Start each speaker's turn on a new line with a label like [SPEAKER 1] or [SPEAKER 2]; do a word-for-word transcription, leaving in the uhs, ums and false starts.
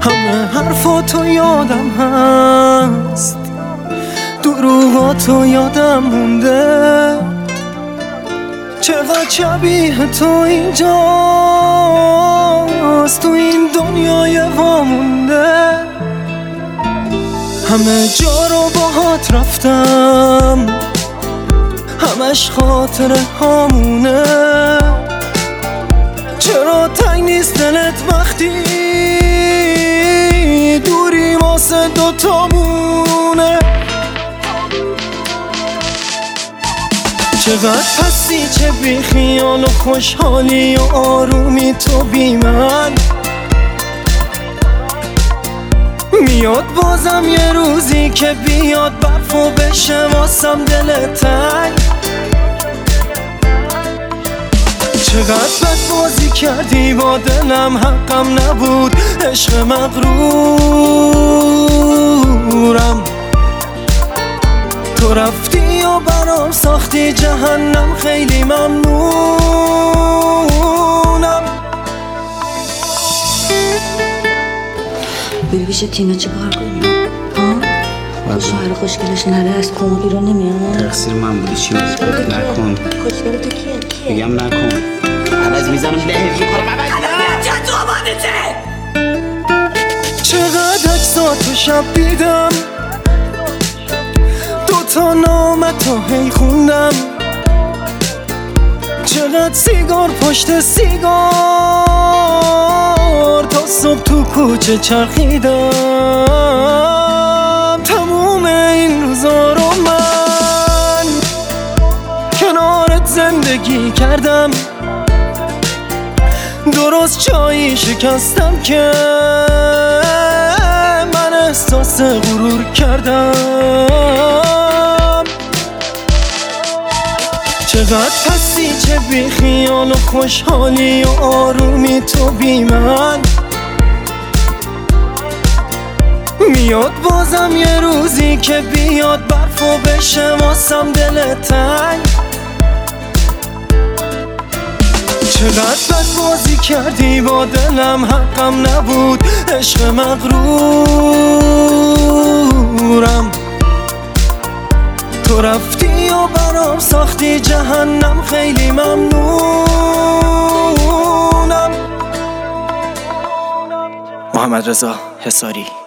[SPEAKER 1] همه حرفاتو یادم هست، دروغاتو یادم مونده، چقدر شبیه تو اینجاست تو این دنیای وامونده. همه جا رو باهات رفتم، همش خاطره هامونه، چرا تنگ نیست دلت وقتی دوری واسه دوتامونه؟ چقدر پسی، چه بی خیال و خوشحالی و آرومی تو بی من. میاد بازم یه روزی که بیاد برف و بشه واسم دل تنگ. چقدر بد بازی کردی با دلم، حقم نبود عشق مغرورم. تو رفتی و برام ساختی جهنم، خیلی ممنونم.
[SPEAKER 2] بری پیش تینا چه کار کنیم؟ ها؟ شوهر خوشگلش نره از کمو بیرون نمیاد؟
[SPEAKER 3] تقصیر من بودی، چی بود؟ نکن.
[SPEAKER 2] خوشگل تو کیه؟ کیه؟
[SPEAKER 3] بگم نکن. عوض میزنم ده هزار کنم عوض میزنم.
[SPEAKER 2] چه تو آبادته؟
[SPEAKER 1] چقدر اجزاتو شب دیدم، دوتا نامتو هی خوندم، چقدر سیگار پشت سیگار تا صبح تو کوچه چرخیدم. تموم این روزا رو من کنارت زندگی کردم، درست جایی شکستم که من احساس غرور کردم. چقدر پسی، چه بی خیال و خوشحالی و آرومی تو بی من. میاد بازم یه روزی که بیاد برف و بشه واسم دل تنگ. چقدر بد بازی کردی با دلم، حقم نبود عشق مغرورم. تو رفتی و برام ساختی جهنم، خیلی ممنونم. محمد رضا حصاری.